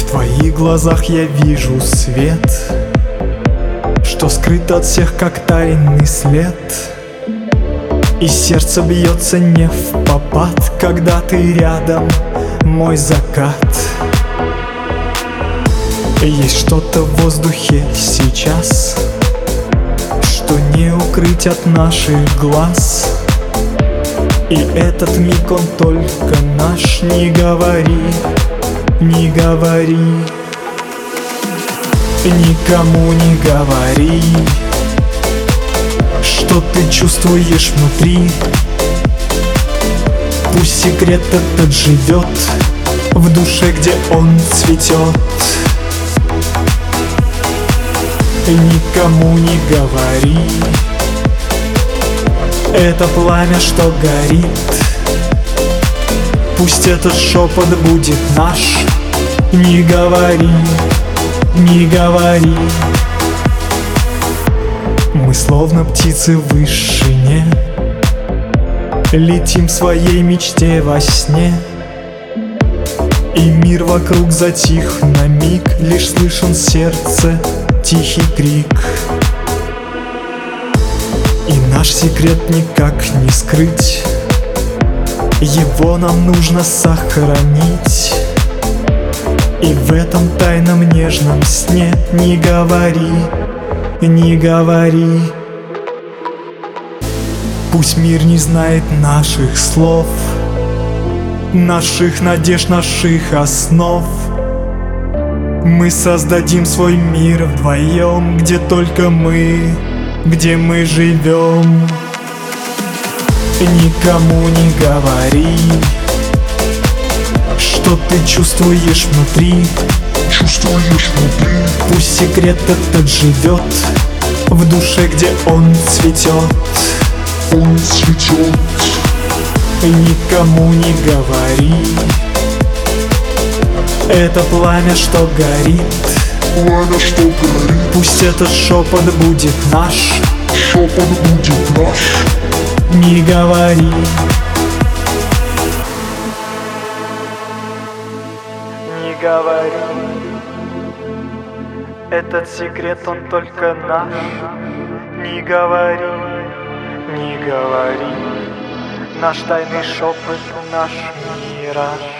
твоих глазах я вижу свет, что скрыт от всех, как тайный след. И сердце бьется не впопад, когда ты рядом, мой закат. Есть что-то в воздухе сейчас, что не укрыть от наших глаз. И этот миг, он только наш. Не говори, не говори, никому не говори, что ты чувствуешь внутри. Пусть секрет этот живет в душе, где он цветет. Никому не говори, это пламя, что горит. Пусть этот шепот будет наш. Не говори, не говори. Мы словно птицы в вышине, летим в своей мечте во сне. И мир вокруг затих на миг, лишь слышен сердце тихий крик. И наш секрет никак не скрыть, его нам нужно сохранить. И в этом тайном нежном сне не говори, не говори. Пусть мир не знает наших слов, наших надежд, наших основ. Мы создадим свой мир вдвоем, где только мы, где мы живем. Никому не говори, что ты чувствуешь внутри. Пусть секрет этот живет в душе, где он цветет. Никому не говори, это пламя, что горит. Пусть этот шепот будет наш. Не говори, не говори, этот секрет, он только наш. Не говори, не говори, наш тайный шепот, наш мираж.